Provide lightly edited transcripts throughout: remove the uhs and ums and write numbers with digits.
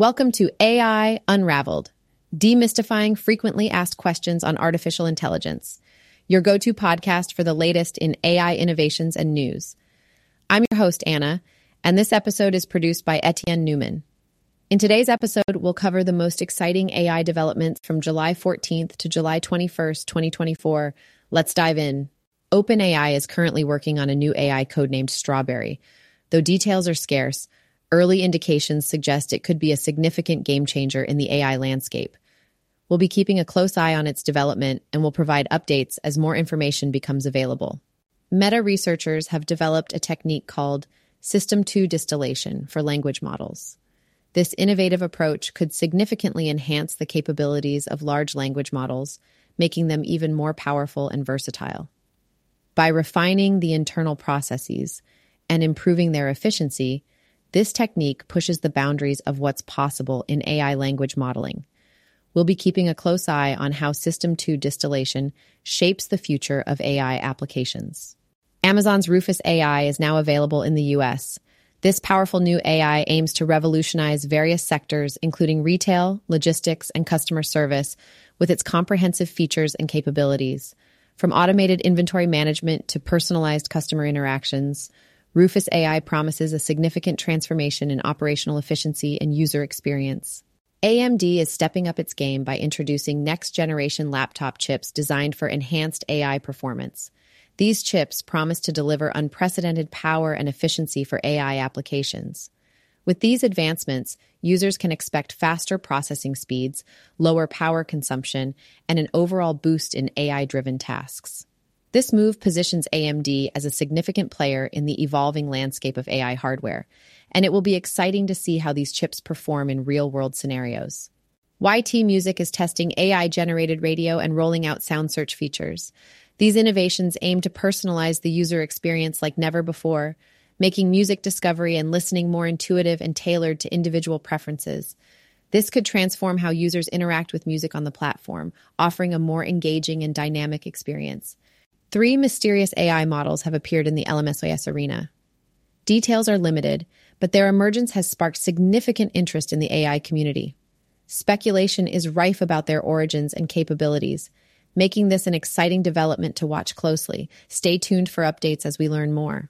Welcome to AI Unraveled, demystifying frequently asked questions on artificial intelligence, your go-to podcast for the latest in AI innovations and news. I'm your host, Anna, and this episode is produced by Etienne Newman. In today's episode, we'll cover the most exciting AI developments from July 14th to July 21st, 2024. Let's dive in. OpenAI is currently working on a new AI codenamed Strawberry. Though details are scarce, early indications suggest it could be a significant game changer in the AI landscape. We'll be keeping a close eye on its development and will provide updates as more information becomes available. Meta researchers have developed a technique called System 2 distillation for language models. This innovative approach could significantly enhance the capabilities of large language models, making them even more powerful and versatile. By refining the internal processes and improving their efficiency, this technique pushes the boundaries of what's possible in AI language modeling. We'll be keeping a close eye on how System 2 distillation shapes the future of AI applications. Amazon's Rufus AI is now available in the US. This powerful new AI aims to revolutionize various sectors, including retail, logistics, and customer service, with its comprehensive features and capabilities. From automated inventory management to personalized customer interactions, Rufus AI promises a significant transformation in operational efficiency and user experience. AMD is stepping up its game by introducing next-generation laptop chips designed for enhanced AI performance. These chips promise to deliver unprecedented power and efficiency for AI applications. With these advancements, users can expect faster processing speeds, lower power consumption, and an overall boost in AI-driven tasks. This move positions AMD as a significant player in the evolving landscape of AI hardware, and it will be exciting to see how these chips perform in real-world scenarios. YT Music is testing AI-generated radio and rolling out sound search features. These innovations aim to personalize the user experience like never before, making music discovery and listening more intuitive and tailored to individual preferences. This could transform how users interact with music on the platform, offering a more engaging and dynamic experience. 3 mysterious AI models have appeared in the LMSOS arena. Details are limited, but their emergence has sparked significant interest in the AI community. Speculation is rife about their origins and capabilities, making this an exciting development to watch closely. Stay tuned for updates as we learn more.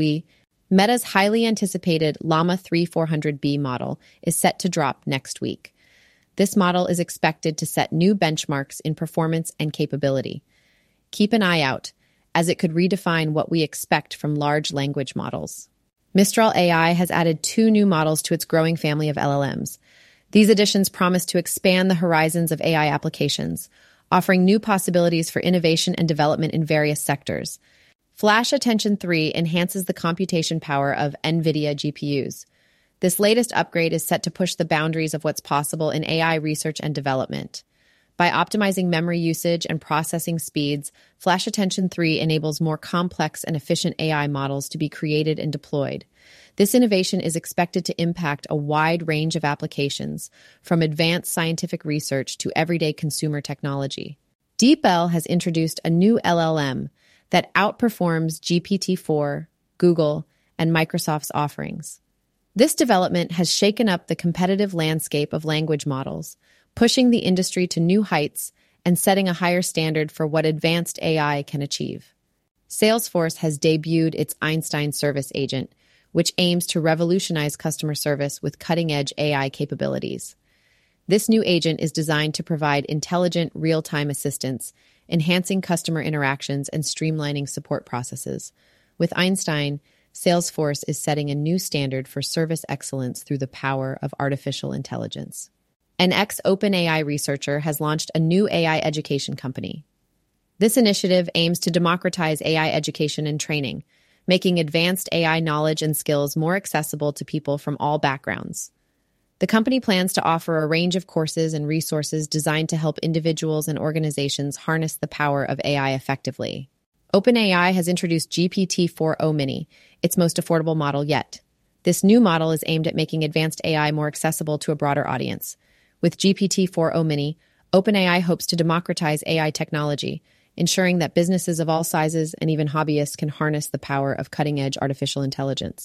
Meta's highly anticipated Llama 3 400B model is set to drop next week. This model is expected to set new benchmarks in performance and capability. Keep an eye out, as it could redefine what we expect from large language models. Mistral AI has added 2 new models to its growing family of LLMs. These additions promise to expand the horizons of AI applications, offering new possibilities for innovation and development in various sectors. Flash Attention 3 enhances the computation power of NVIDIA GPUs. This latest upgrade is set to push the boundaries of what's possible in AI research and development. By optimizing memory usage and processing speeds, Flash Attention 3 enables more complex and efficient AI models to be created and deployed. This innovation is expected to impact a wide range of applications, from advanced scientific research to everyday consumer technology. DeepL has introduced a new LLM that outperforms GPT-4, Google, and Microsoft's offerings. This development has shaken up the competitive landscape of language models, pushing the industry to new heights and setting a higher standard for what advanced AI can achieve. Salesforce has debuted its Einstein Service Agent, which aims to revolutionize customer service with cutting-edge AI capabilities. This new agent is designed to provide intelligent, real-time assistance, enhancing customer interactions and streamlining support processes. With Einstein, Salesforce is setting a new standard for service excellence through the power of artificial intelligence. An ex-OpenAI researcher has launched a new AI education company. This initiative aims to democratize AI education and training, making advanced AI knowledge and skills more accessible to people from all backgrounds. The company plans to offer a range of courses and resources designed to help individuals and organizations harness the power of AI effectively. OpenAI has introduced GPT-4o Mini, its most affordable model yet. This new model is aimed at making advanced AI more accessible to a broader audience. With GPT-4o Mini, OpenAI hopes to democratize AI technology, ensuring that businesses of all sizes and even hobbyists can harness the power of cutting-edge artificial intelligence.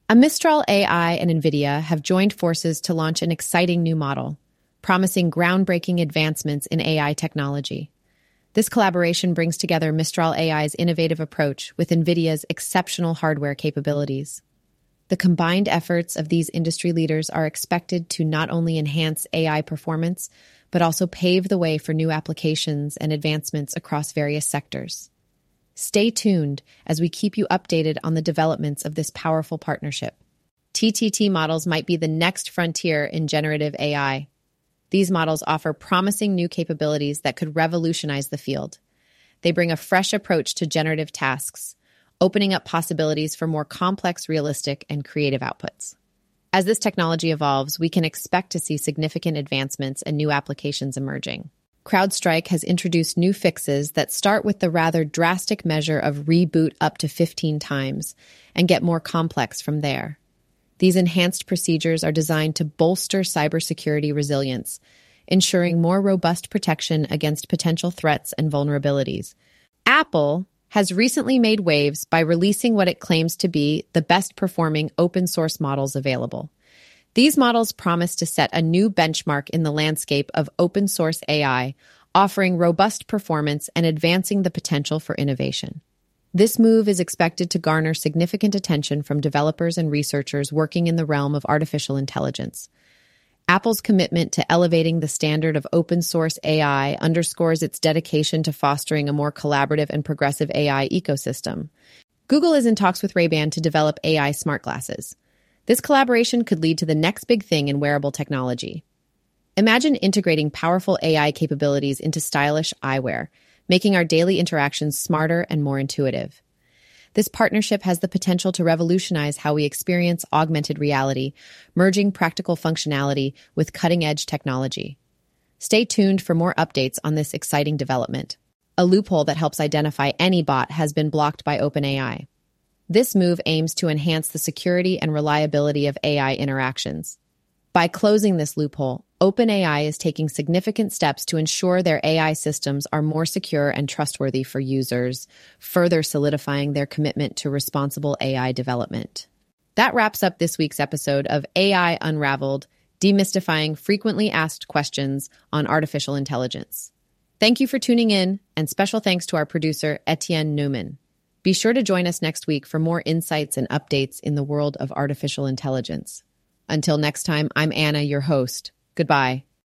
Mistral AI and NVIDIA have joined forces to launch an exciting new model, promising groundbreaking advancements in AI technology. This collaboration brings together Mistral AI's innovative approach with NVIDIA's exceptional hardware capabilities. The combined efforts of these industry leaders are expected to not only enhance AI performance, but also pave the way for new applications and advancements across various sectors. Stay tuned as we keep you updated on the developments of this powerful partnership. TTT models might be the next frontier in generative AI. These models offer promising new capabilities that could revolutionize the field. They bring a fresh approach to generative tasks, opening up possibilities for more complex, realistic, and creative outputs. As this technology evolves, we can expect to see significant advancements and new applications emerging. CrowdStrike has introduced new fixes that start with the rather drastic measure of reboot up to 15 times and get more complex from there. These enhanced procedures are designed to bolster cybersecurity resilience, ensuring more robust protection against potential threats and vulnerabilities. Apple has recently made waves by releasing what it claims to be the best-performing open-source models available. These models promise to set a new benchmark in the landscape of open-source AI, offering robust performance and advancing the potential for innovation. This move is expected to garner significant attention from developers and researchers working in the realm of artificial intelligence. Apple's commitment to elevating the standard of open-source AI underscores its dedication to fostering a more collaborative and progressive AI ecosystem. Google is in talks with Ray-Ban to develop AI smart glasses. This collaboration could lead to the next big thing in wearable technology. Imagine integrating powerful AI capabilities into stylish eyewear, making our daily interactions smarter and more intuitive. This partnership has the potential to revolutionize how we experience augmented reality, merging practical functionality with cutting-edge technology. Stay tuned for more updates on this exciting development. A loophole that helps identify any bot has been blocked by OpenAI. This move aims to enhance the security and reliability of AI interactions. By closing this loophole, OpenAI is taking significant steps to ensure their AI systems are more secure and trustworthy for users, further solidifying their commitment to responsible AI development. That wraps up this week's episode of AI Unraveled, demystifying frequently asked questions on artificial intelligence. Thank you for tuning in, and special thanks to our producer, Etienne Newman. Be sure to join us next week for more insights and updates in the world of artificial intelligence. Until next time, I'm Anna, your host. Goodbye.